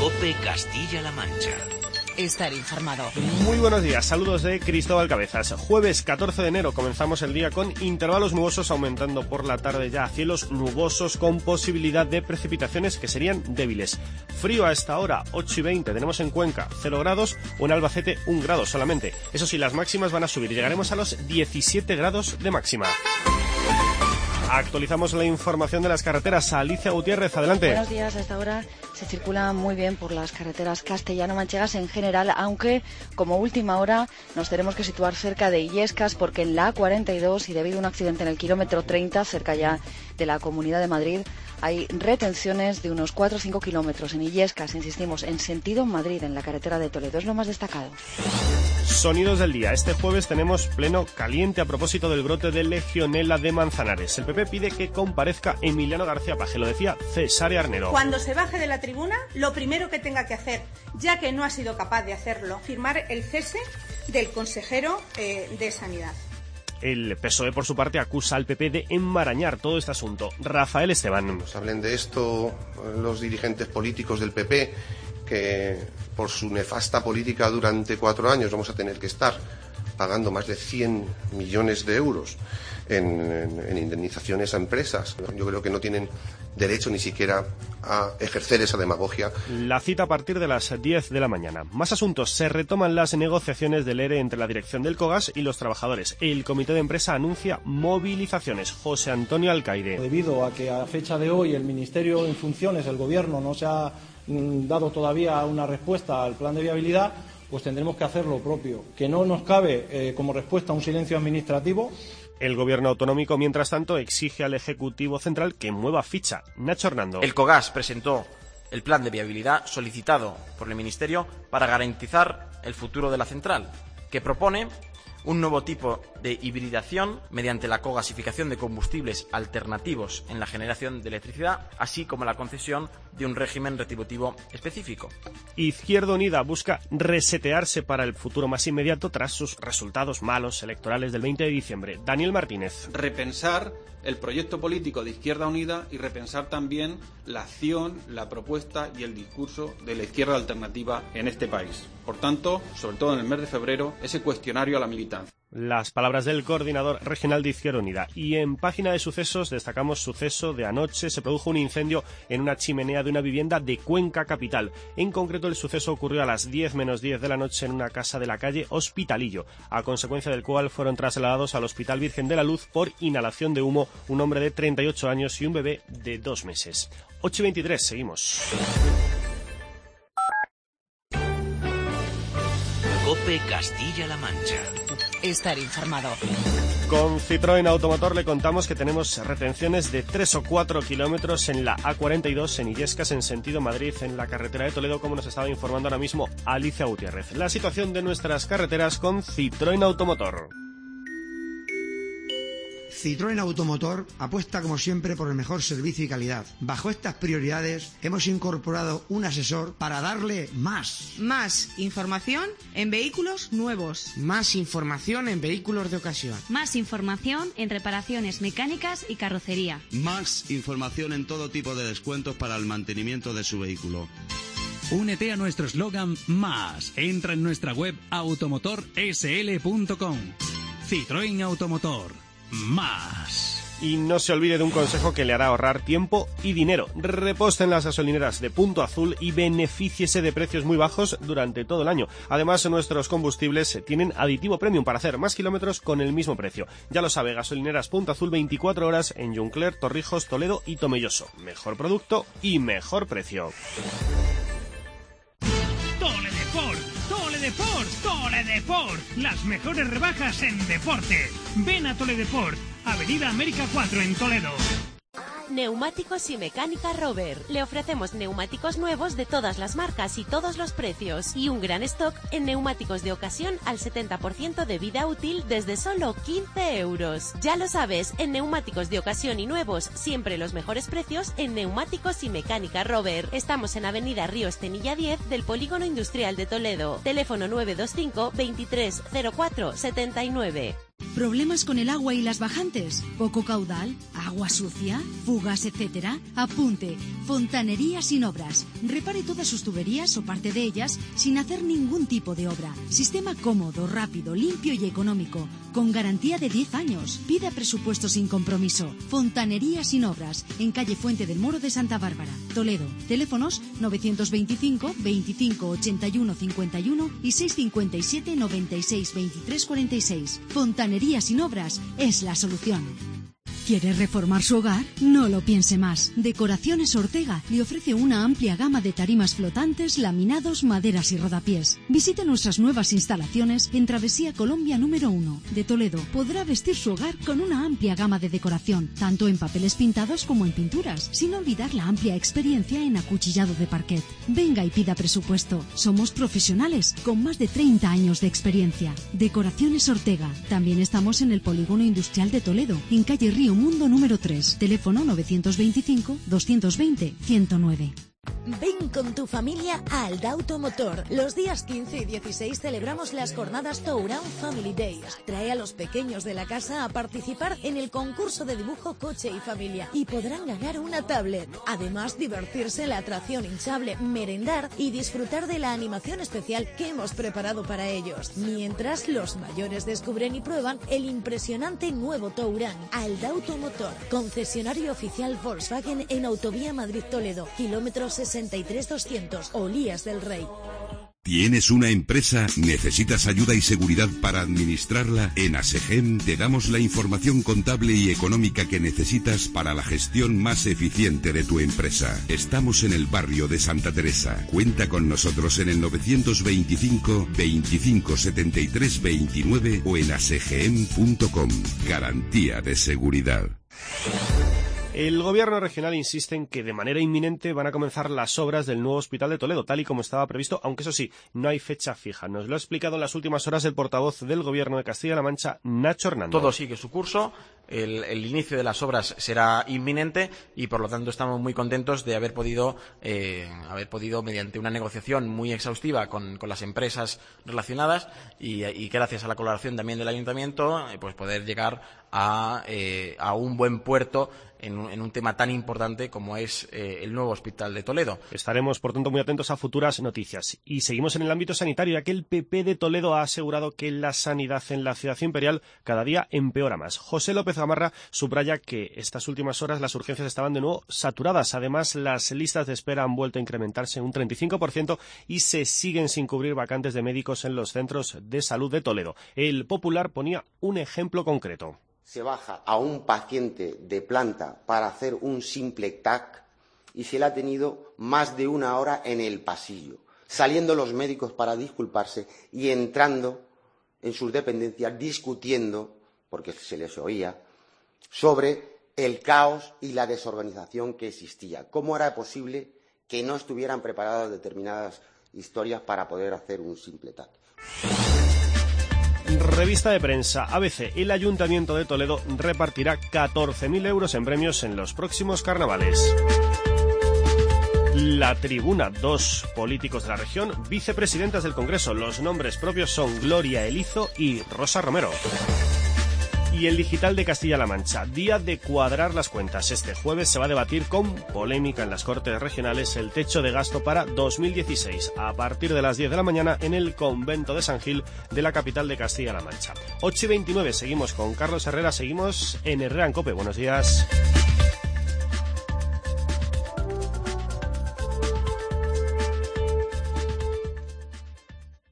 COPE Castilla-La Mancha. Estar informado. Muy buenos días, saludos de Cristóbal Cabezas. Jueves 14 de enero comenzamos el día con intervalos nubosos aumentando por la tarde ya a cielos nubosos con posibilidad de precipitaciones que serían débiles. Frío a esta hora, 8:20, tenemos en Cuenca 0 grados o en Albacete 1 grado solamente. Eso sí, las máximas van a subir, llegaremos a los 17 grados de máxima. Actualizamos la información de las carreteras. Alicia Gutiérrez, adelante. Buenos días. A esta hora se circula muy bien por las carreteras castellano-manchegas en general, aunque como última hora nos tenemos que situar cerca de Illescas porque en la A42 y debido a un accidente en el kilómetro 30, cerca ya de la Comunidad de Madrid, hay retenciones de unos 4 o 5 kilómetros en Illescas, insistimos, en sentido Madrid, en la carretera de Toledo. Es lo más destacado. Sonidos del día. Este jueves tenemos pleno caliente a propósito del brote de Legionela de Manzanares. El PP pide que comparezca Emiliano García Paje, lo decía Cesare Arnero. Cuando se baje de la tribuna, lo primero que tenga que hacer, ya que no ha sido capaz de hacerlo, firmar el cese del consejero de Sanidad. El PSOE, por su parte, acusa al PP de enmarañar todo este asunto. Rafael Esteban. Nos hablen de esto los dirigentes políticos del PP, que por su nefasta política durante 4 años vamos a tener que estar pagando más de 100 millones de euros en indemnizaciones a empresas. Yo creo que no tienen derecho ni siquiera a ejercer esa demagogia. La cita a partir de las 10 de la mañana. Más asuntos. Se retoman las negociaciones del ERE entre la dirección del COGAS y los trabajadores. El comité de empresa anuncia movilizaciones. José Antonio Alcaide. Debido a que a fecha de hoy el Ministerio en funciones, el Gobierno, no se ha dado todavía una respuesta al plan de viabilidad, pues tendremos que hacer lo propio. Que no nos cabe como respuesta un silencio administrativo. El gobierno autonómico, mientras tanto, exige al Ejecutivo Central que mueva ficha. Nacho Hernando. El COGAS presentó el plan de viabilidad solicitado por el Ministerio para garantizar el futuro de la central, que propone un nuevo tipo de hibridación mediante la cogasificación de combustibles alternativos en la generación de electricidad, así como la concesión de un régimen retributivo específico. Izquierda Unida busca resetearse para el futuro más inmediato tras sus resultados malos electorales del 20 de diciembre. Daniel Martínez. Repensar el proyecto político de Izquierda Unida y repensar también la acción, la propuesta y el discurso de la izquierda alternativa en este país. Por tanto, sobre todo en el mes de febrero, ese cuestionario a la militancia. Las palabras del coordinador regional de Izquierda Unida. Y en página de sucesos destacamos suceso de anoche. Se produjo un incendio en una chimenea de una vivienda de Cuenca capital. En concreto, el suceso ocurrió a las 10 menos 10 de la noche en una casa de la calle Hospitalillo, a consecuencia del cual fueron trasladados al Hospital Virgen de la Luz por inhalación de humo un hombre de 38 años y un bebé de 2 meses. 8:23, seguimos. COPE Castilla-La Mancha. Estar informado. Con Citroën Automotor le contamos que tenemos retenciones de 3 o 4 kilómetros en la A42 en Illescas en sentido Madrid, en la carretera de Toledo, como nos estaba informando ahora mismo Alicia Gutiérrez. La situación de nuestras carreteras con Citroën Automotor. Citroën Automotor apuesta como siempre por el mejor servicio y calidad. Bajo estas prioridades hemos incorporado un asesor para darle más. Más información en vehículos nuevos. Más información en vehículos de ocasión. Más información en reparaciones mecánicas y carrocería. Más información en todo tipo de descuentos para el mantenimiento de su vehículo. Únete a nuestro eslogan Más. Entra en nuestra web automotorsl.com. Citroën Automotor. Más. Y no se olvide de un consejo que le hará ahorrar tiempo y dinero. Reposte en las gasolineras de Punto Azul y benefíciese de precios muy bajos durante todo el año. Además, nuestros combustibles tienen aditivo premium para hacer más kilómetros con el mismo precio. Ya lo sabe, gasolineras Punto Azul 24 horas en Juncler, Torrijos, Toledo y Tomelloso. Mejor producto y mejor precio. Toledeport, las mejores rebajas en deporte. Ven a Toledeport, Avenida América 4 en Toledo. Neumáticos y Mecánica Robert. Le ofrecemos neumáticos nuevos de todas las marcas y todos los precios y un gran stock en neumáticos de ocasión al 70% de vida útil desde solo 15 euros. Ya lo sabes, en neumáticos de ocasión y nuevos, siempre los mejores precios en Neumáticos y Mecánica Robert. Estamos en Avenida Río Estenilla 10 del Polígono Industrial de Toledo. Teléfono 925 23 04 79. ¿Problemas con el agua y las bajantes? ¿Poco caudal? ¿Agua ¿Agua sucia? ¿Fugas, etcétera? Apunte. Fontanería Sin Obras. Repare todas sus tuberías o parte de ellas sin hacer ningún tipo de obra. Sistema cómodo, rápido, limpio y económico. Con garantía de 10 años. Pida presupuesto sin compromiso. Fontanería Sin Obras. En calle Fuente del Moro de Santa Bárbara, Toledo. Teléfonos 925 25 81 51 y 657 96 23 46. Fontanería Sin Obras es la solución. ¿Quiere reformar su hogar? No lo piense más. Decoraciones Ortega le ofrece una amplia gama de tarimas flotantes, laminados, maderas y rodapiés. Visite nuestras nuevas instalaciones en Travesía Colombia número 1 de Toledo. Podrá vestir su hogar con una amplia gama de decoración, tanto en papeles pintados como en pinturas, sin olvidar la amplia experiencia en acuchillado de parquet. Venga y pida presupuesto. Somos profesionales con más de 30 años de experiencia. Decoraciones Ortega. También estamos en el Polígono Industrial de Toledo, en calle Río Mundo número 3, teléfono 925 220 109. Ven con tu familia a Aldauto Motor. Los días 15 y 16 celebramos las jornadas Touran Family Days. Trae a los pequeños de la casa a participar en el concurso de dibujo Coche y Familia y podrán ganar una tablet. Además, divertirse en la atracción hinchable, merendar y disfrutar de la animación especial que hemos preparado para ellos. Mientras, los mayores descubren y prueban el impresionante nuevo Touran. Aldauto Motor, concesionario oficial Volkswagen en Autovía Madrid-Toledo, kilómetros 63-200, Olías del Rey. ¿Tienes una empresa? ¿Necesitas ayuda y seguridad para administrarla? En ASEGEM te damos la información contable y económica que necesitas para la gestión más eficiente de tu empresa. Estamos en el barrio de Santa Teresa. Cuenta con nosotros en el 925 25 73 29 o en asegem.com. Garantía de seguridad. El gobierno regional insiste en que de manera inminente van a comenzar las obras del nuevo hospital de Toledo, tal y como estaba previsto, aunque eso sí, no hay fecha fija. Nos lo ha explicado en las últimas horas el portavoz del gobierno de Castilla-La Mancha, Nacho Hernando. Todo sigue su curso, el inicio de las obras será inminente y por lo tanto estamos muy contentos de haber podido mediante una negociación muy exhaustiva con las empresas relacionadas y gracias a la colaboración también del ayuntamiento, pues poder llegar a un buen puerto en un tema tan importante como es el nuevo hospital de Toledo. Estaremos, por tanto, muy atentos a futuras noticias. Y seguimos en el ámbito sanitario, ya que el PP de Toledo ha asegurado que la sanidad en la ciudad imperial cada día empeora más. José López Gamarra subraya que estas últimas horas las urgencias estaban de nuevo saturadas. Además, las listas de espera han vuelto a incrementarse un 35% y se siguen sin cubrir vacantes de médicos en los centros de salud de Toledo. El Popular ponía un ejemplo concreto. Se baja a un paciente de planta para hacer un simple TAC y se le ha tenido más de una hora en el pasillo, saliendo los médicos para disculparse y entrando en sus dependencias discutiendo, porque se les oía, sobre el caos y la desorganización que existía. ¿Cómo era posible que no estuvieran preparadas determinadas historias para poder hacer un simple TAC? Revista de prensa ABC. El Ayuntamiento de Toledo repartirá 14.000 euros en premios en los próximos carnavales. La Tribuna. 2 políticos de la región, vicepresidentas del Congreso. Los nombres propios son Gloria Elizo y Rosa Romero. Y el Digital de Castilla-La Mancha. Día de cuadrar las cuentas. Este jueves se va a debatir con polémica en las Cortes Regionales el techo de gasto para 2016, a partir de las 10 de la mañana en el Convento de San Gil de la capital de Castilla-La Mancha. 8:29, seguimos con Carlos Herrera, seguimos en Herrera en COPE. Buenos días.